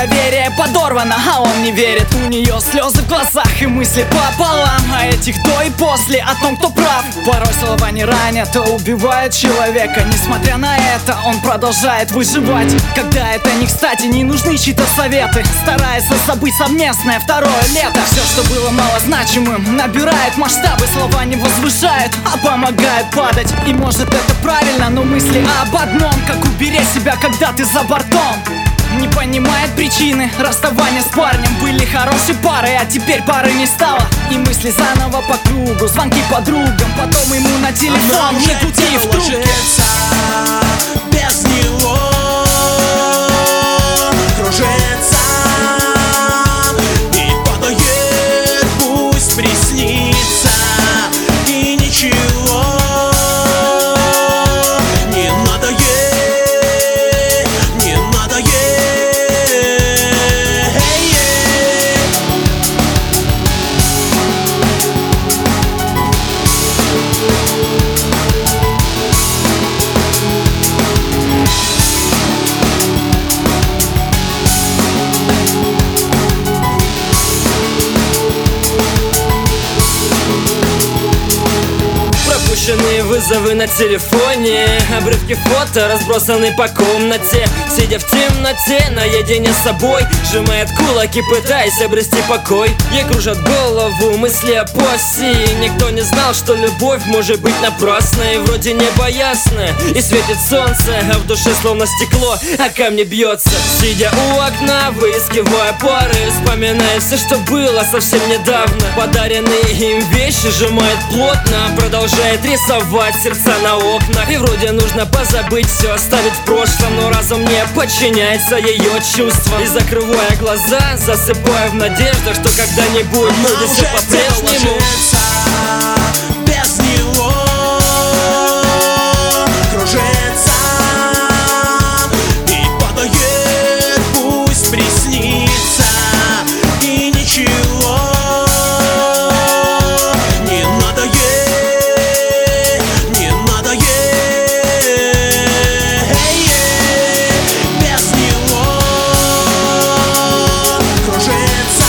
доверие подорвано, а он не верит. У нее слезы в глазах и мысли пополам, а этих до и после о том, кто прав. Порой слова не ранят, а убивают человека. Несмотря на это, он продолжает выживать. Когда это не кстати, не нужны чьи-то советы. Старается забыть совместное второе лето. Все, что было малозначимым, набирает масштабы. Слова не возвышают, а помогают падать. И может это правильно, но мысли об одном: как уберечь себя, когда ты за бортом. Не понимает причины расставания с парнем. Были хорошей парой, а теперь пары не стало. И мысли заново по кругу, звонки подругам, потом ему на телефон не гуди в трубке. Без него кружится и падает, пусть приснится, и ничего не надо ей, не надо ей. Пропущенные вызовы на телефоне, обрывки фото разбросаны по комнате. Сидя в темноте, наедине с собой, сжимает кулаки, пытаясь обрести покой. Ей кружат голову мысли о после. Никто не знал, что любовь может быть напрасной. Вроде небо ясное и светит солнце, а в душе словно стекло о камни бьется. Сидя у окна, выискивая пары, вспоминая все, что было совсем недавно. Подаренные им вещи сжимает плотно, продолжает рисовать сердца на окнах. И вроде нужно позабыть все, оставить в прошлом, но разум не подчиняется ее чувствам. И закрывая глаза, засыпая в надеждах, что когда-нибудь будет все по-прежнему. Без него кружится и падает, пусть приснится, и ничего не надо ей, не надо ей. Без него кружится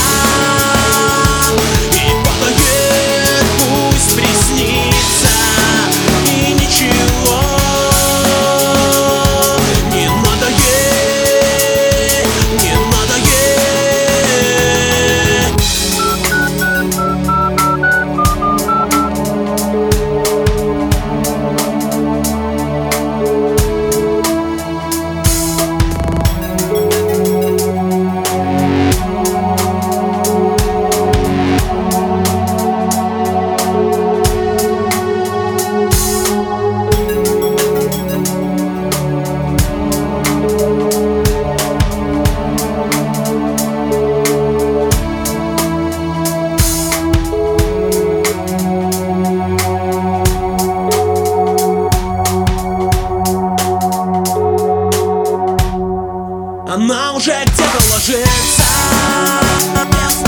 и падает, пусть приснится, и ничего не надо ей, не надо Она уже где-то ложится.